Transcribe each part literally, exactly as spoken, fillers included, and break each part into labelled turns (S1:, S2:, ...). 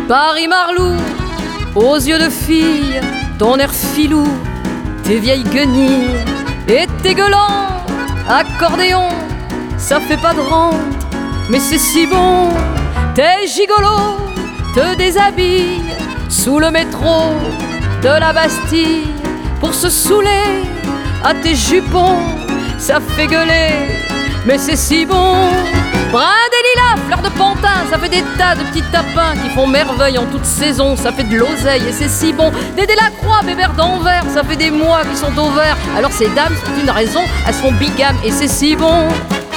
S1: Paris-Marlou, aux yeux de fille, ton air filou, tes vieilles guenilles et tes gueulantes, accordéon, ça fait pas de rente, mais c'est si bon. Tes gigolos te déshabillent sous le métro de la Bastille pour se saouler à tes jupons, ça fait gueuler, mais c'est si bon. Brin des lilas, fleurs de pantin, ça fait des tas de petits tapins qui font merveille en toute saison, ça fait de l'oseille et c'est si bon. Des Delacroix, Bébert d'Anvers, ça fait des mois qui sont au vert, alors ces dames, c'est une raison, elles se font bigame et c'est si bon.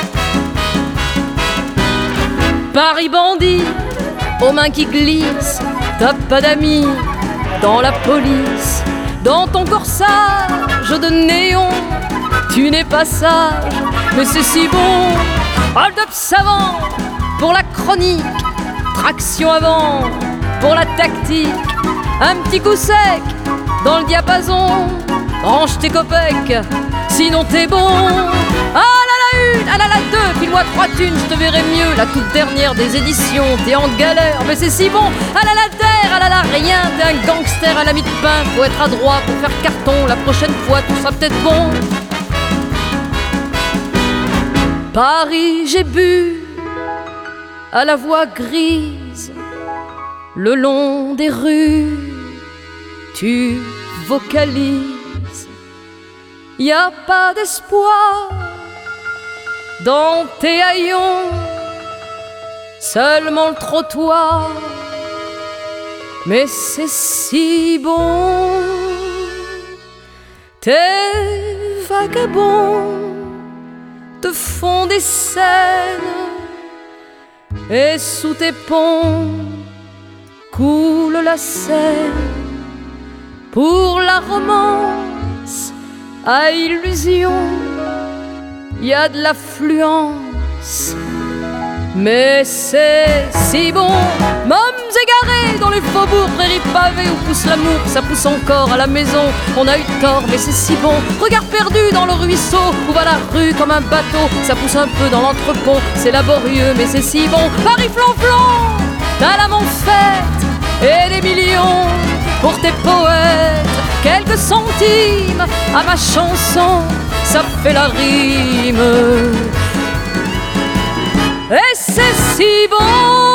S1: Paris bandit, aux mains qui glissent, t'as pas d'amis dans la police. Dans ton corsage de néon, tu n'es pas sage, mais c'est si bon. Hold-up savant pour la chronique, traction avant pour la tactique. Un petit coup sec dans le diapason, range tes copecs, sinon t'es bon. Ah là la une, ah là la deux, file-moi trois thunes, je te verrai mieux. La toute dernière des éditions, t'es en galère, mais c'est si bon. Ah là la terre, ah là la rien, t'es un gangster à la mie de pain. Faut être adroit pour faire carton, la prochaine fois tout sera peut-être bon. Paris, j'ai bu à la voix grise, le long des rues, tu vocalises. Y a pas d'espoir dans tes haillons, seulement le trottoir, mais c'est si bon. Tes vagabonds te font des scènes et sous tes ponts coule la Seine. Pour la romance à illusion, y a de l'affluence, mais c'est si bon. Mômes égarés dans les faubourgs, prairies pavées où pousse l'amour, ça pousse encore à la maison. On a eu tort, mais c'est si bon. Regard perdu dans le ruisseau, où va la rue comme un bateau, ça pousse un peu dans l'entrepont. C'est laborieux, mais c'est si bon. Paris flanflant, t'as la Montfette et des millions pour tes poètes. Quelques centimes à ma chanson, ça fait la rime, et c'est si bon.